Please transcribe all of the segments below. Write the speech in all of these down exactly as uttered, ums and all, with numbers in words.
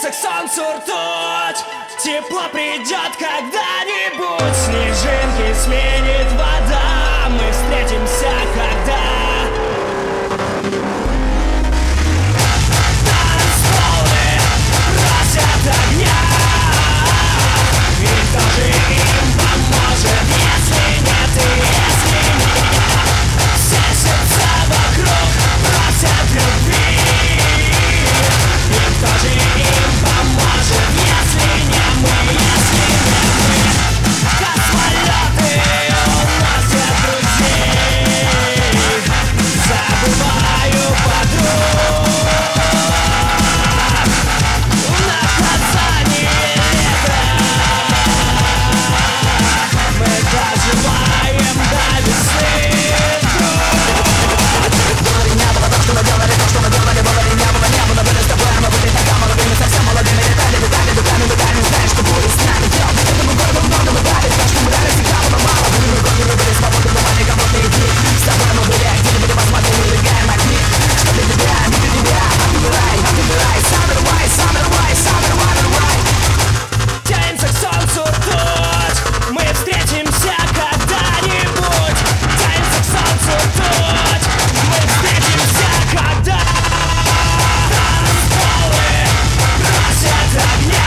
Тянется к солнцу ртуть, тепло придет когда-нибудь. Снежинки сменит вода, мы встретимся когда. Танцполы просят огня, и кто же им поможет, если нет и если меня? Все сердца вокруг просят любви, и кто же им поможет, если не мы, если не мы? Космолеты уносят друзей, забываю подруг. Наказание лета, мы доживаем до весны. Говори не было, то, что мы делали, то, что мы делали, было ли не было, не было, были с тобой, мы были тогда молодыми, совсем молодыми, летали, летали, духами, духами, знаешь, что будет с нами делать. Этому городу много мы дали, то, что мы дали, всегда было мало. Были мы годы, мы были свободны, но мы никого не идти. С тобой мы были, где не были, посмотрели, убегаем от них. Что для тебя, не для тебя, отбирай, отбирай, сам рвай, сам рвай, сам рвай, рвай. Тянется к солнцу ртуть, мы встретимся когда-нибудь. Тянется к солнцу ртуть, мы встретимся когда. Танцполы просят огня,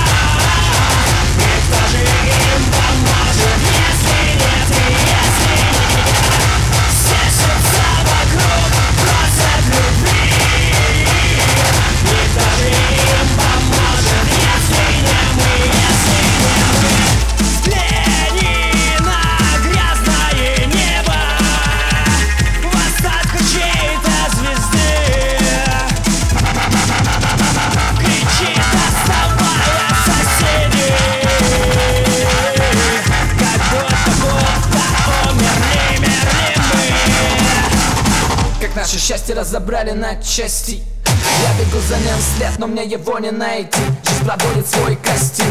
и кто же им поможет, если нет и если не я? Все сердца вокруг просят любви, и кто же им поможет, если не мы, если не мы? Ленина грязное небо в остатках чьей-то звезды кричит, доставая соседей, как будто будто умерли, мерли мы. Как наше счастье разобрали на части, я бегу за ним вслед, но мне его не найти. Жизнь проводит свой кастинг,